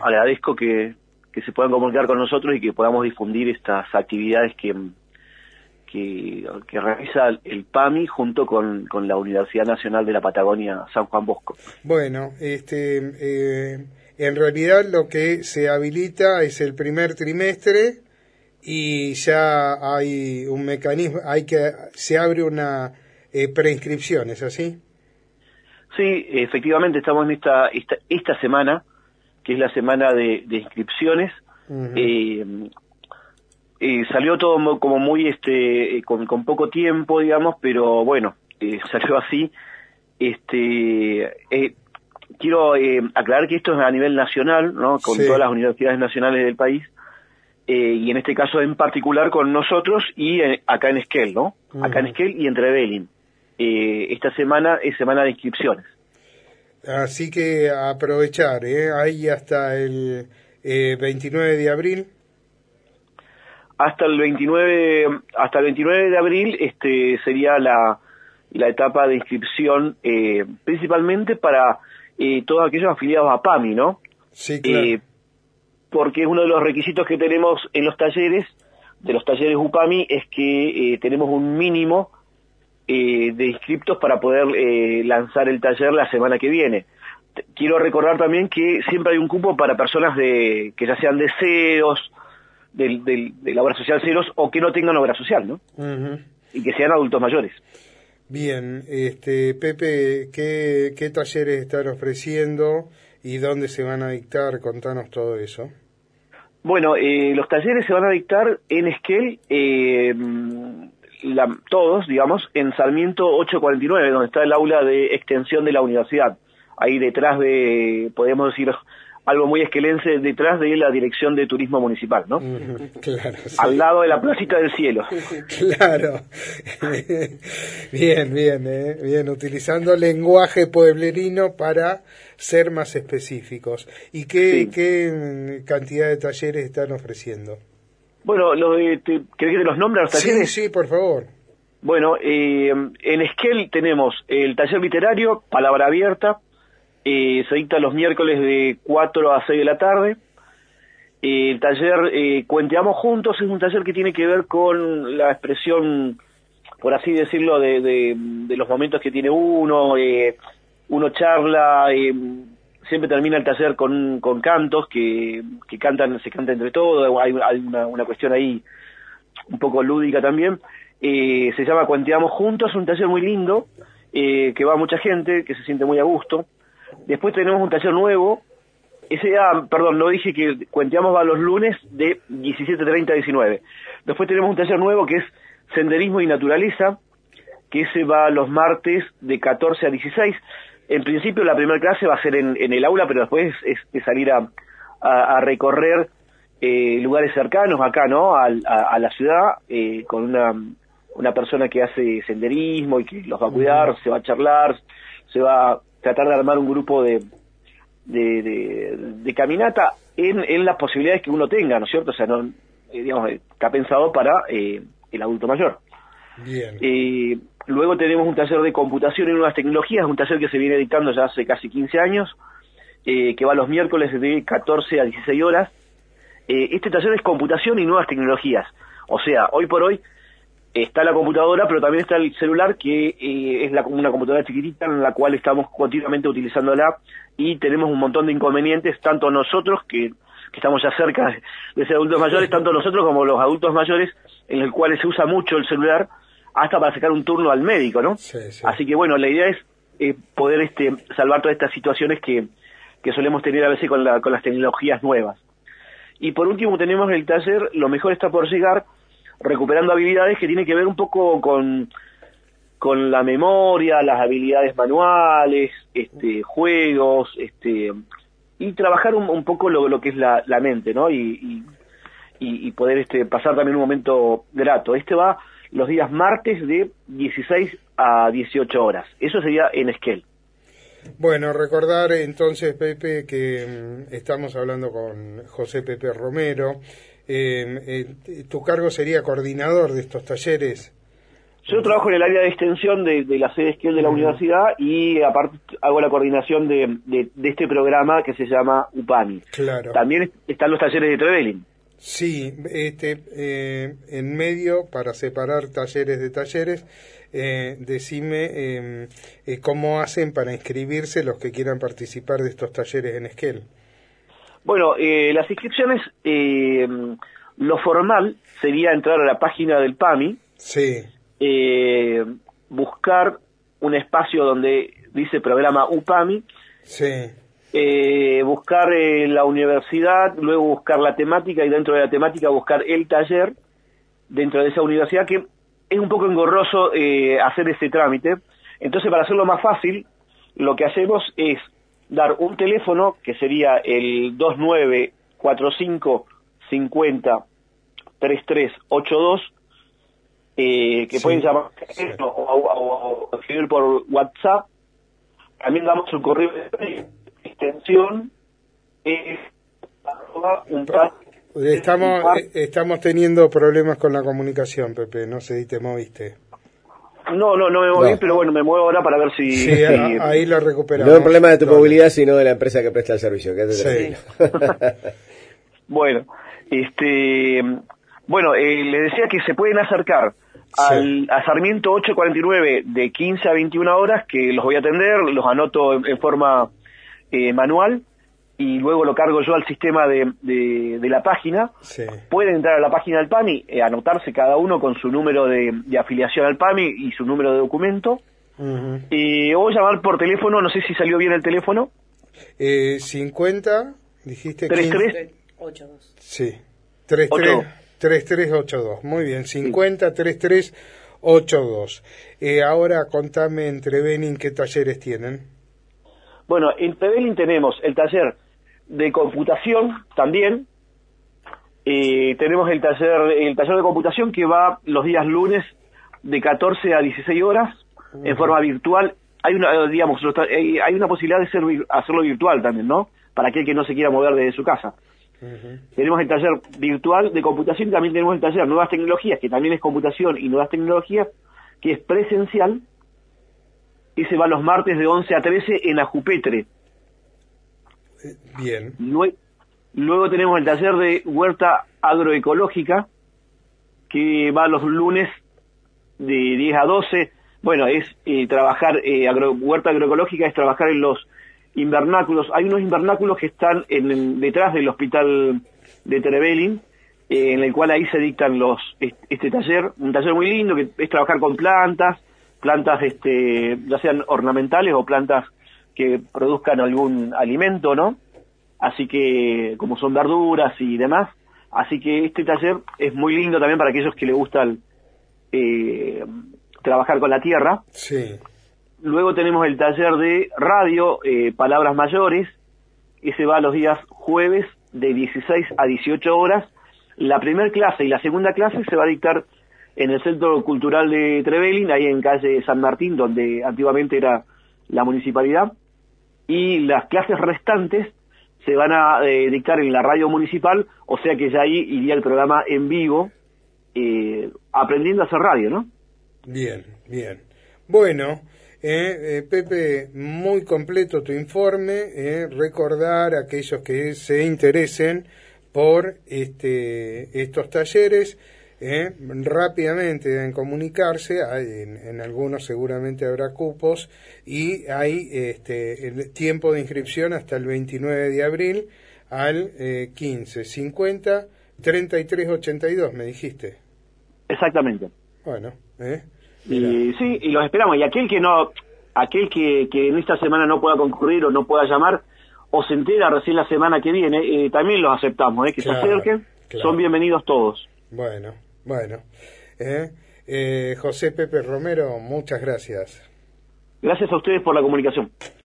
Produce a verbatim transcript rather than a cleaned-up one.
agradezco que, que se puedan comunicar con nosotros y que podamos difundir estas actividades que, que, que realiza el P A M I junto con, con la Universidad Nacional de la Patagonia San Juan Bosco. Bueno, este, eh, en realidad lo que se habilita es el primer trimestre y ya hay un mecanismo, hay que se abre una eh, preinscripción, ¿es así? Sí, efectivamente estamos en esta esta, esta semana, que es la semana de, de inscripciones. Uh-huh. eh, eh, salió todo como muy este con, con poco tiempo, digamos, pero bueno, eh, salió así. Este eh, quiero eh, aclarar que esto es a nivel nacional, ¿no? Con sí. todas las universidades nacionales del país. Eh, y en este caso en particular con nosotros y eh, acá en Esquel, ¿no? Uh-huh. Acá en Esquel y en Trevelin. Eh, esta semana es semana de inscripciones. Así que aprovechar, ¿eh? Ahí hasta el eh, veintinueve de abril. Hasta el veintinueve, hasta el veintinueve de abril este, sería la, la etapa de inscripción, eh, principalmente para eh, todos aquellos afiliados a P A M I, ¿no? Sí, claro. Eh, porque uno de los requisitos que tenemos en los talleres, de los talleres U P A M I, es que eh, tenemos un mínimo eh, de inscriptos para poder eh, lanzar el taller la semana que viene. T- quiero recordar también que siempre hay un cupo para personas de que ya sean de ceros, del, del, de la obra social ceros, o que no tengan obra social, ¿no? Uh-huh. Y que sean adultos mayores. Bien, este Pepe, ¿qué, qué talleres están ofreciendo y dónde se van a dictar? Contanos todo eso. Bueno, eh, los talleres se van a dictar en Esquel, eh, la, todos, digamos, en Sarmiento ochocientos cuarenta y nueve, donde está el aula de extensión de la universidad. Ahí detrás de, podemos decir, algo muy esquelense, detrás de la Dirección de Turismo Municipal, ¿no? Mm, claro. Sí. Al lado de la Placita del Cielo. Claro. Bien, bien, eh, bien, utilizando lenguaje pueblerino para ser más específicos. ¿Y qué, sí. qué cantidad de talleres están ofreciendo? Bueno, lo de, te, ¿querés que te los nombre los talleres? Sí, sí, por favor. Bueno, eh, en Esquel tenemos el taller literario, Palabra Abierta, eh, se dicta los miércoles de cuatro a seis de la tarde. Eh, el taller eh, Cuenteamos Juntos es un taller que tiene que ver con la expresión, por así decirlo, de, de, de los momentos que tiene uno, eh, uno charla, eh, siempre termina el taller con, con cantos que, que cantan, se canta entre todos, hay, hay una, una cuestión ahí un poco lúdica también. Eh, se llama Cuenteamos Juntos, es un taller muy lindo, eh, que va mucha gente, que se siente muy a gusto. Después tenemos un taller nuevo, ese, ah, perdón, no dije que Cuenteamos va los lunes de diecisiete treinta a diecinueve. Después tenemos un taller nuevo que es Senderismo y Naturaleza, que ese va los martes de catorce a dieciséis. En principio la primera clase va a ser en, en el aula, pero después es, es salir a, a, a recorrer eh, lugares cercanos acá, ¿no? A, a, a la ciudad, eh, con una, una persona que hace senderismo y que los va a cuidar, uh-huh. se va a charlar, se va a tratar de armar un grupo de de, de, de caminata en, en las posibilidades que uno tenga, ¿no es cierto? O sea, no, eh, digamos, está pensado para eh, el adulto mayor. Bien. Eh, luego tenemos un taller de computación y nuevas tecnologías, un taller que se viene dictando ya hace casi quince años, eh, que va los miércoles de catorce a dieciséis horas. Eh, este taller es computación y nuevas tecnologías. O sea, hoy por hoy está la computadora, pero también está el celular, que eh, es la, una computadora chiquitita en la cual estamos continuamente utilizándola, y tenemos un montón de inconvenientes, tanto nosotros, que, que estamos ya cerca de, de ser adultos mayores, tanto nosotros como los adultos mayores, en el cual se usa mucho el celular, hasta para sacar un turno al médico, ¿no? Sí, sí. Así que bueno, la idea es eh, poder este salvar todas estas situaciones que, que solemos tener a veces con, la, con las tecnologías nuevas. Y por último tenemos el taller Lo Mejor Está Por Llegar, recuperando habilidades, que tiene que ver un poco con, con la memoria, las habilidades manuales, este, juegos, este, y trabajar un, un poco lo, lo que es la, la mente, ¿no? Y, y, y poder este, pasar también un momento grato. Este va los días martes de dieciséis a dieciocho horas. Eso sería en Esquel. Bueno, recordar entonces, Pepe, que mm, estamos hablando con José Pepe Romero. Eh, eh, tu cargo sería coordinador de estos talleres. Yo trabajo en el área de extensión de, de la sede Esquel de la uh-huh. universidad y aparte hago la coordinación de, de, de este programa que se llama UPAMI. Claro. También están los talleres de Trevelin. Sí, este, eh, en medio, para separar talleres de talleres, eh, decime eh, eh, cómo hacen para inscribirse los que quieran participar de estos talleres en Esquel. Bueno, eh, las inscripciones, eh, lo formal sería entrar a la página del PAMI. Sí. Eh, buscar un espacio donde dice programa UPAMI, sí. eh, buscar eh, la universidad, luego buscar la temática y dentro de la temática buscar el taller dentro de esa universidad, que es un poco engorroso eh, hacer ese trámite. Entonces, para hacerlo más fácil, lo que hacemos es dar un teléfono que sería el dos nueve cuatro cinco cinco cero tres tres ocho dos, Eh, que sí, pueden llamar sí. o, o, o escribir por WhatsApp. También damos un correo de extensión es arroba un estamos un estamos teniendo problemas con la comunicación, Pepe, no sé si te moviste. No, no, no me moví, no. pero bueno, me muevo ahora para ver si... Sí, si a, ahí lo recuperamos. No es un problema de tu no, movilidad, sino de la empresa que presta el servicio. Sí. Bueno, este... Bueno, eh, les decía que se pueden acercar al, sí. a Sarmiento ocho cuarenta y nueve de quince a veintiuna horas, que los voy a atender, los anoto en, en forma eh, manual y luego lo cargo yo al sistema de, de, de la página. Sí. Pueden entrar a la página del PAMI, eh, anotarse cada uno con su número de, de afiliación al PAMI y su número de documento. Uh-huh. Eh, o llamar por teléfono, no sé si salió bien el teléfono. Eh, cincuenta, dijiste... treinta y tres ochenta y dos. Sí, treinta y tres treinta y tres ochenta y dos, muy bien, cincuenta treinta y tres ochenta y dos. Eh, ahora contame en Trevelin qué talleres tienen. Bueno, en Trevelin tenemos el taller de computación también, eh, tenemos el taller el taller de computación que va los días lunes de catorce a dieciséis horas, uh-huh. en forma virtual. Hay una, digamos, hay una posibilidad de ser, hacerlo virtual también, ¿no? Para aquel que no se quiera mover desde su casa. Uh-huh. Tenemos el taller virtual de computación, también tenemos el taller Nuevas Tecnologías, que también es computación y nuevas tecnologías, que es presencial, y se va los martes de once a trece en Ajupetre. Bien. Luego, luego tenemos el taller de Huerta Agroecológica, que va los lunes de diez a doce. Bueno, es eh, trabajar, eh, agro, Huerta Agroecológica es trabajar en los invernáculos. Hay unos invernáculos que están en, en, detrás del hospital de Trevelin, eh, en el cual ahí se dictan los este taller, un taller muy lindo que es trabajar con plantas, plantas este ya sean ornamentales o plantas que produzcan algún alimento, ¿no? Así que, como son verduras y demás, así que este taller es muy lindo también para aquellos que les gustan eh, trabajar con la tierra. Sí. Luego tenemos el taller de radio, eh, Palabras Mayores, ese va los días jueves de dieciséis a dieciocho horas. La primera clase y la segunda clase se va a dictar en el Centro Cultural de Trevelin, ahí en calle San Martín, donde antiguamente era la municipalidad, y las clases restantes se van a eh, dictar en la radio municipal, o sea que ya ahí iría el programa en vivo, eh, aprendiendo a hacer radio, ¿no? Bien, bien. Bueno... Eh, eh, Pepe, muy completo tu informe, eh, recordar a aquellos que se interesen por este, estos talleres, eh, rápidamente deben comunicarse, hay, en, en algunos seguramente habrá cupos, y hay este, el tiempo de inscripción hasta el veintinueve de abril al eh, quince cincuenta treinta y tres ochenta y dos, me dijiste. Exactamente. Bueno, eh. Y, sí, y los esperamos. Y aquel que no, aquel que, que en esta semana no pueda concurrir o no pueda llamar, o se entera recién la semana que viene, eh, también los aceptamos, eh, que claro, se acerquen, claro. Son bienvenidos todos. Bueno, bueno. Eh, eh, José Pepe Romero, muchas gracias. Gracias a ustedes por la comunicación.